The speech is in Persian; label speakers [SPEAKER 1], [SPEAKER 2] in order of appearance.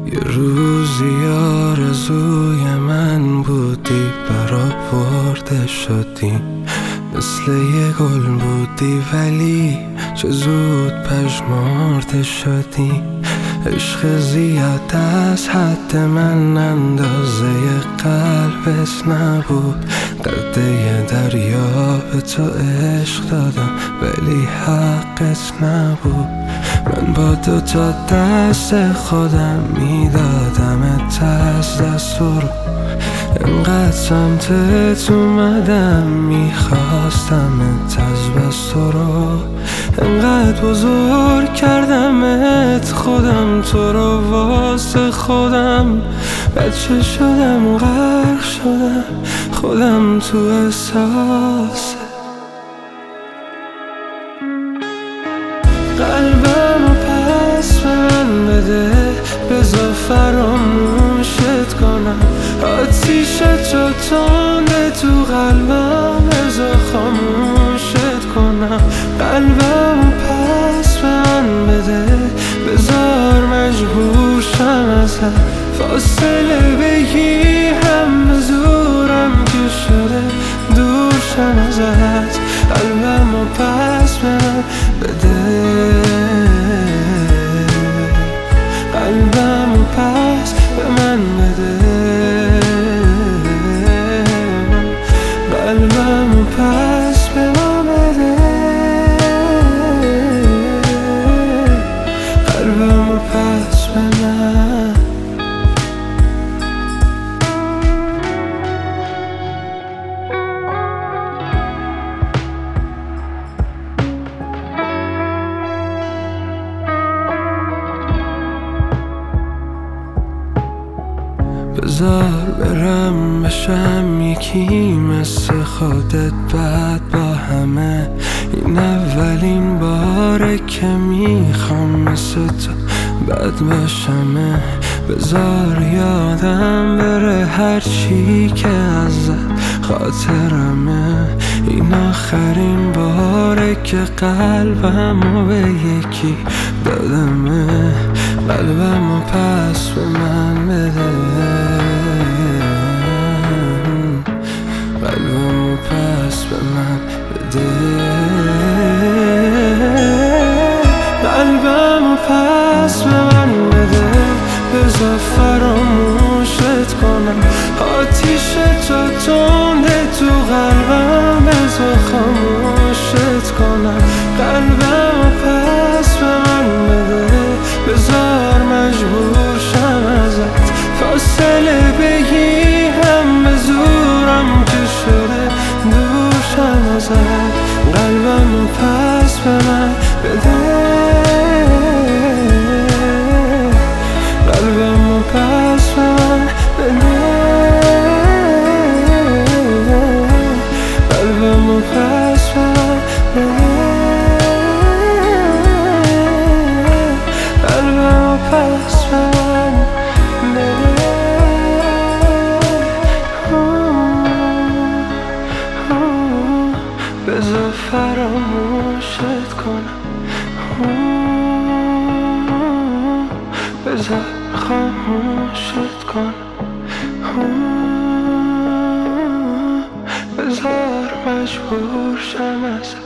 [SPEAKER 1] یه روزی آرزوی من بودی، برآورده شدی. مثل یه گل بودی ولی چه زود پژمرده شدی. عشق زیاد از حد من اندازه قلبت نبود. قده دریا به تو عشق دادم ولی حقت نبود. من با دوتا دست خودم میدادمت از دست رو. انقدر سمتت اومدم میخواستمت از بس رو. انقدر بزرگ کردمت خودم تو رو واسه خودم. بچه شدم غرق شدم خودم تو احساسه. قلبمو پس به من بده، بذار فراموشت کنم. آتیشت رو تنده تو قلبم، بذار خاموشت کنم. قلبمو پس به من بده، بذار مجبور شم ازت. فاصله بگیرم به زورم که شده دور شم ازت. قلبمو پس به من بده، قلبمو پس به من بده. قلبمو پس به من بده، قلبمو پس به من. بذار برم بشم یکی مثل خودت بعد با همه. این اولین باره که میخوام مثل تو بد باشمه. بذار یادم بره هرچی که ازت خاطرمه. این آخرین باره که قلبمو به یکی دادمه. قلبمو پس به من بده، قلبمو پس به من بده. قلبمو پس به من بده، بذار فراموشت کنم. آتیشت رو تنده تو قلبم، بذار خاموشت کنم. قلبمو پس به من بده، بذار مجبور شم ازت. فاصله بگیرم به زورم که شده دور شم ازت. قلبمو پس به من بده، قلبمو پس به من بده. قلبمو پس به من بده، قلبمو پس به من بده. بذار فراموشت کنم، بذار خاموشت کنم. بذار مجبور شم ازت.